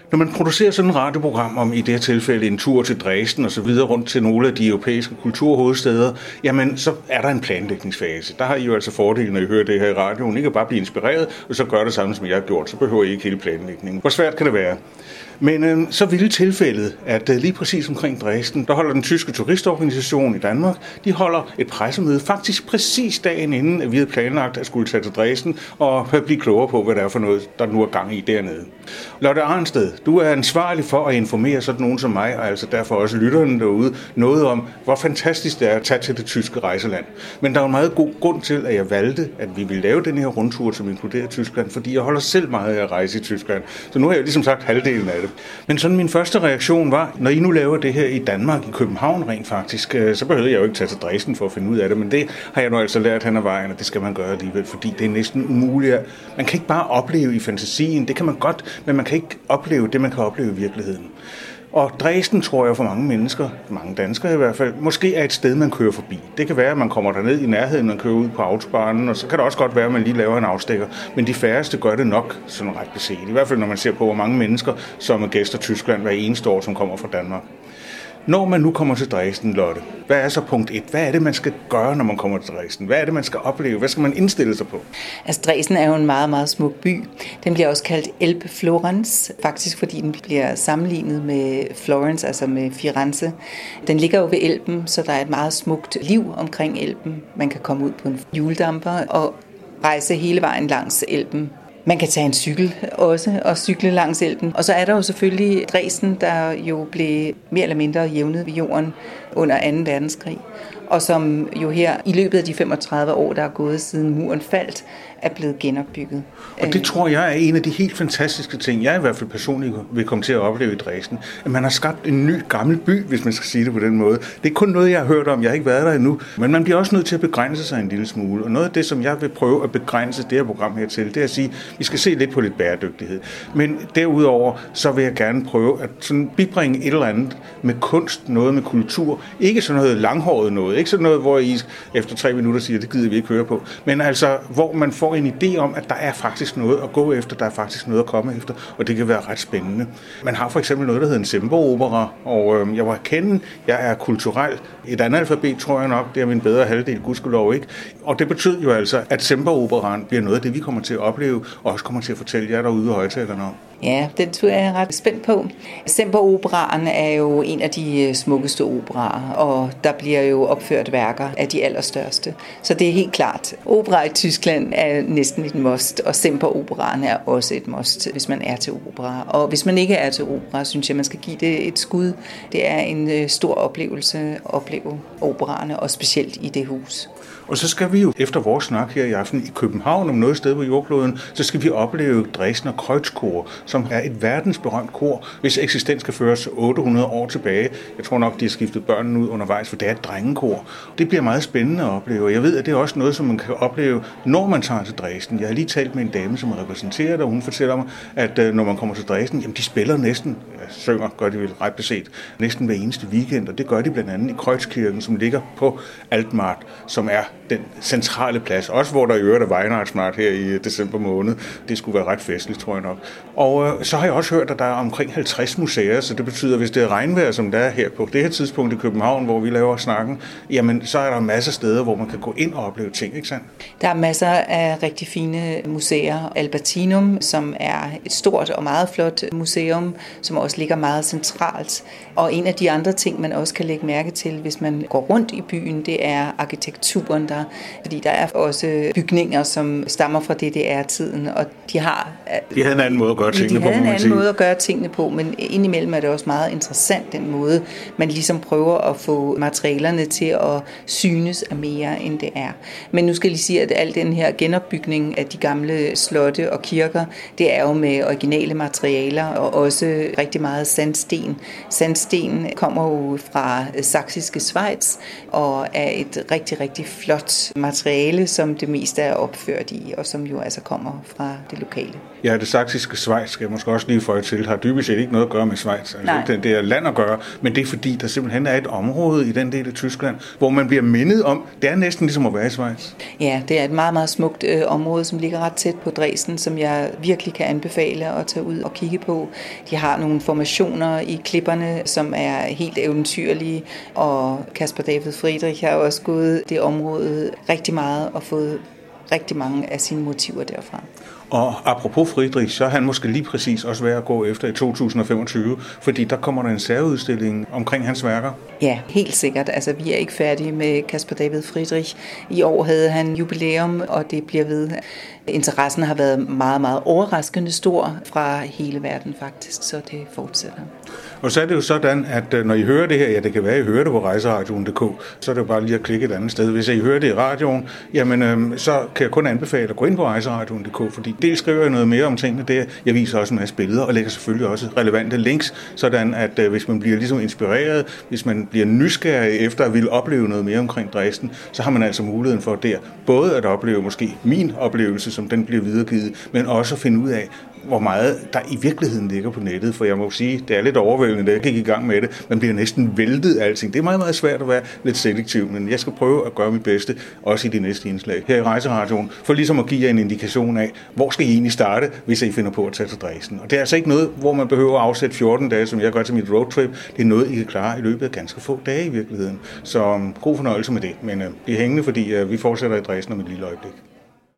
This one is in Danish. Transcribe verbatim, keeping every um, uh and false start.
Når man producerer sådan et radioprogram om i det her tilfælde en tur til Dresden og så videre rundt til nogle af de europæiske kulturhovedsteder, jamen så er der en planlægningsfase. Der har I jo altså fordelen, når I hører det her i radioen. I kan bare blive inspireret, og så gør det samme, som jeg har gjort. Så behøver I ikke hele planlægningen. Hvor svært kan det være? Men øh, så ville tilfældet, at øh, lige præcis omkring Dresden, der holder den tyske turistorganisation i Danmark, de holder et pressemøde faktisk præcis dagen inden, at vi havde planlagt at skulle tage til Dresden og blive klogere på, hvad det er for noget, der nu er gang i dernede. Lotte Arnsted, du er ansvarlig for at informere sådan nogen som mig, og altså derfor også lytterne derude, noget om, hvor fantastisk det er at tage til det tyske rejseland. Men der er en meget god grund til, at jeg valgte, at vi ville lave den her rundtur, som inkluderer Tyskland, fordi jeg holder selv meget af at rejse i Tyskland. Så nu har jeg ligesom sagt halvdelen af det. Men sådan min første reaktion var, når I nu laver det her i Danmark, i København rent faktisk, så behøvede jeg jo ikke tage til Dresden for at finde ud af det, men det har jeg nu altså lært hen ad vejen, og det skal man gøre alligevel, fordi det er næsten umuligt. Man kan ikke bare opleve i fantasien, det kan man godt, men man kan ikke opleve det, man kan opleve i virkeligheden. Og Dresden, tror jeg for mange mennesker, mange danskere i hvert fald, måske er et sted, man kører forbi. Det kan være, at man kommer derned i nærheden, man kører ud på autobahnen, og så kan det også godt være, at man lige laver en afstikker. Men de færreste gør det nok sådan ret beset. I hvert fald, når man ser på, hvor mange mennesker, som er gæster Tyskland hver eneste år, som kommer fra Danmark. Når man nu kommer til Dresden, Lotte, hvad er så punkt et? Hvad er det, man skal gøre, når man kommer til Dresden? Hvad er det, man skal opleve? Hvad skal man indstille sig på? Altså, Dresden er jo en meget, meget smuk by. Den bliver også kaldt Elbflorenz, faktisk fordi den bliver sammenlignet med Florence, altså med Firenze. Den ligger jo ved Elben, så der er et meget smukt liv omkring Elben. Man kan komme ud på en hjuldamper og rejse hele vejen langs Elben. Man kan tage en cykel også og cykle langs Elben. Og så er der jo selvfølgelig Dresden, der jo blev mere eller mindre jævnet ved jorden under anden verdenskrig. Og som jo her i løbet af de femogtredive år, der er gået siden muren faldt, er blevet genopbygget. Og det tror jeg er en af de helt fantastiske ting, jeg i hvert fald personligt vil komme til at opleve i Dresden. At man har skabt en ny gammel by, hvis man skal sige det på den måde. Det er kun noget, jeg har hørt om. Jeg har ikke været der endnu. Men man bliver også nødt til at begrænse sig en lille smule. Og noget af det, som jeg vil prøve at begrænse det her program her til, det er at sige, at vi skal se lidt på lidt bæredygtighed. Men derudover, så vil jeg gerne prøve at sådan bibringe et eller andet med kunst, noget med kultur. Ikke sådan noget langhåret noget. Ikke sådan noget, hvor I efter tre minutter siger, det gider vi ikke høre på. Men altså, hvor man får en idé om, at der er faktisk noget at gå efter, der er faktisk noget at komme efter, og det kan være ret spændende. Man har for eksempel noget, der hedder en Semper-opera, og øh, jeg må erkende, jeg er kulturel. Et andet alfabet, tror jeg nok, det er min bedre halvdel, gudskelov ikke. Og det betyder jo altså, at Semper-operaen bliver noget af det, vi kommer til at opleve, og også kommer til at fortælle jer derude i højtalerne om. Ja, den tror jeg er ret spændt på. Semper-operaen er jo en af de smukkeste operaer, og der bliver jo opført værker af de allerstørste. Så det er helt klart. Opera i Tyskland er næsten et must, og Semper-operaen er også et must, hvis man er til opera. Og hvis man ikke er til opera, synes jeg, man skal give det et skud. Det er en stor oplevelse at opleve operaerne, og specielt i det hus. Og så skal vi jo efter vores snak her i aften i København om noget sted på jordkloden, så skal vi opleve Dresdner Kreuzchor, som er et verdensberømt kor, hvis eksistens skal føres otte hundrede år tilbage. Jeg tror nok, de har skiftet børnene ud undervejs, for det er et drengekor. Det bliver meget spændende at opleve. Jeg ved, at det er også noget, som man kan opleve, når man tager til Dresden. Jeg har lige talt med en dame, som repræsenterer det, og hun fortæller mig, at når man kommer til Dresden, jamen de spiller næsten, ja, synger, gør de vel ret beset, næsten hver eneste weekend, og det gør de blandt andet i Kreuzkirken, som ligger på Altmarkt, som er den centrale plads, også hvor der i øvrigt er Weihnachtsmarkt her i december måned. Det skulle være ret festligt, tror jeg nok. Og øh, så har jeg også hørt, at der er omkring halvtreds museer, så det betyder, at hvis det er regnvejr, som der er her på det her tidspunkt i København, hvor vi laver snakken, jamen så er der masser af steder, hvor man kan gå ind og opleve ting, ikke sandt? Der er masser af rigtig fine museer. Albertinum, som er et stort og meget flot museum, som også ligger meget centralt. Og en af de andre ting, man også kan lægge mærke til, hvis man går rundt i byen, det er arkitekturen der. Fordi der er også bygninger, som stammer fra D D R-tiden, og de har... De havde en anden måde at gøre tingene på, må man sige. De havde en anden sige. måde at gøre tingene på, men indimellem er det også meget interessant, den måde, man ligesom prøver at få materialerne til at synes af mere, end det er. Men nu skal jeg lige sige, at al den her genopbygning af de gamle slotte og kirker, det er jo med originale materialer, og også rigtig meget sandsten. Sandsten kommer jo fra saksiske Schweiz, og er et rigtig, rigtig flot materiale, som det meste er opført i, og som jo altså kommer fra det lokale. Ja, det saksiske Schweiz, skal jeg måske også lige føje til, har dybest set ikke noget at gøre med Schweiz. Altså, det, det er land at gøre, men det er fordi, der simpelthen er et område i den del af Tyskland, hvor man bliver mindet om, det er næsten ligesom at være i Schweiz. Ja, det er et meget, meget smukt øh, område, som ligger ret tæt på Dresden, som jeg virkelig kan anbefale at tage ud og kigge på. De har nogle formationer i klipperne, som er helt eventyrlige, og Caspar David Friedrich har også gået det område rigtig meget og fået rigtig mange af sine motiver derfra. Og apropos Friedrich, så er han måske lige præcis også værd at gå efter i to tusind og femogtyve, fordi der kommer der en særudstilling omkring hans værker. Ja, helt sikkert. Altså, vi er ikke færdige med Caspar David Friedrich. I år havde han jubilæum, og det bliver ved. Interessen har været meget, meget overraskende stor fra hele verden faktisk, så det fortsætter. Og så er det jo sådan, at når I hører det her, ja, det kan være, at I hører det på rejseradioen punktum d k, så er det jo bare lige at klikke et andet sted. Hvis I hører det i radioen, jamen, øhm, så kan jeg kun anbefale at gå ind på rejseradioen punktum d k, fordi dels skriver jeg noget mere om tingene der. Jeg viser også en masse billeder og lægger selvfølgelig også relevante links, sådan at øh, hvis man bliver ligesom inspireret, hvis man bliver nysgerrig efter at ville opleve noget mere omkring Dresden, så har man altså muligheden for der både at opleve måske min oplevelse, som den bliver videregivet, men også at finde ud af, hvor meget der i virkeligheden ligger på nettet, for jeg må sige, det er lidt overvældende, da jeg gik i gang med det. Man bliver næsten væltet af alting. Det er meget, meget svært at være lidt selektiv, men jeg skal prøve at gøre mit bedste, også i de næste indslag her i Rejseradioen, for ligesom at give jer en indikation af, hvor skal I egentlig starte, hvis I finder på at tage til Dresden. Og det er altså ikke noget, hvor man behøver at afsætte fjorten dage, som jeg gør til mit roadtrip. Det er noget, I kan klare i løbet af ganske få dage i virkeligheden. Så um, god fornøjelse med det, men uh, bliv hængende, fordi uh, vi fortsætter i Dresden om et lille øjeblik.